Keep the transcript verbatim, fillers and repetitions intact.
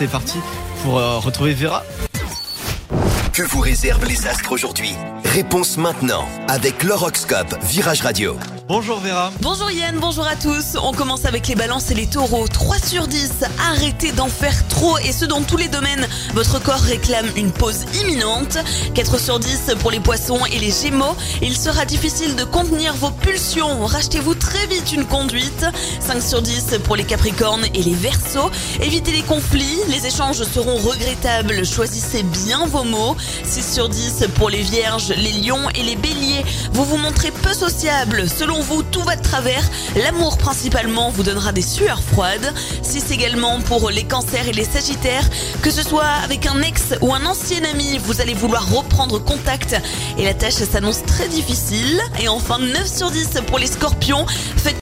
c'est parti pour euh, retrouver Vera. Que vous réservent les astres aujourd'hui? Réponse maintenant avec l'horoscope Virage Radio. Bonjour Vera. Bonjour Yann, bonjour à tous. On commence avec les balances et les taureaux. trois sur dix, arrêtez d'en faire trop et ce dans tous les domaines. Votre corps réclame une pause imminente. quatre sur dix pour les poissons et les gémeaux. Il sera difficile de contenir vos pulsions. Rachetez-vous très vite une conduite. cinq sur dix pour les capricornes et les verseaux. Évitez les conflits, les échanges seront regrettables. Choisissez bien vos mots. six sur dix pour les vierges, les lions et les béliers. Vous vous montrez peu sociable. Selon vous, tout va de travers. L'amour principalement vous donnera des sueurs froides. six également pour les cancers et les sagittaires. Que ce soit avec un ex ou un ancien ami, vous allez vouloir reprendre contact et la tâche s'annonce très difficile. Et enfin neuf sur dix pour les scorpions. Faites